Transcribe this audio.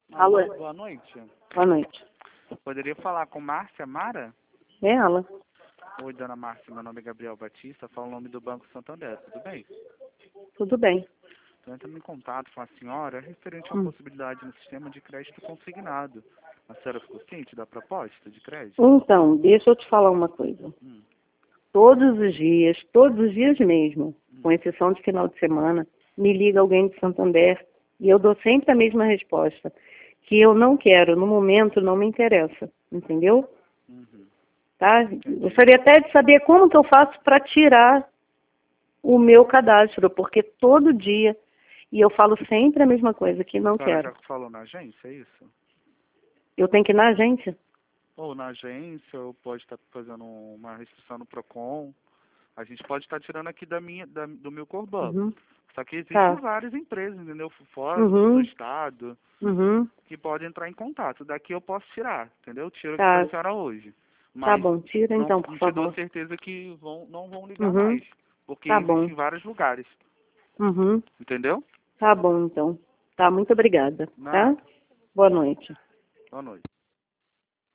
Alô, Alô? boa noite. Boa noite. Poderia falar com Márcia Mara? É ela? Oi, dona Márcia, meu nome é Gabriel Batista, falo o nome do Banco Santander, tudo bem? Tudo bem. Estou entrando em contato com a senhora referente a uma Hum. possibilidade no sistema de crédito consignado. A senhora ficou ciente da proposta de crédito? Então, deixa eu te falar uma coisa. Hum, Todos os dias mesmo, com exceção de final de semana, me liga alguém de Santander e eu dou sempre a mesma resposta, que eu não quero, no momento não me interessa, entendeu? uhum. Tá? Gostaria até de saber como que eu faço para tirar o meu cadastro, porque todo dia, e eu falo sempre a mesma coisa, que não A senhora quero. já falou na agência, é isso? Eu tenho que ir na agência? Ou na agência, ou pode estar fazendo uma restrição no PROCON. A gente pode estar tirando aqui do meu Corban. Uhum. Só que existem Tá. várias empresas, entendeu? Fora do Uhum. estado, Uhum. que podem entrar em contato. Daqui eu posso tirar, entendeu? Tiro aqui da Tá. senhora hoje. Tá Mas bom, tira não, então, por não te dou favor. certeza que não vão ligar Uhum. mais. Porque Tá bom. existem vários lugares, Uhum. entendeu? Tá bom, então. Tá, muito obrigada, tá? Nada. Boa noite. Boa noite.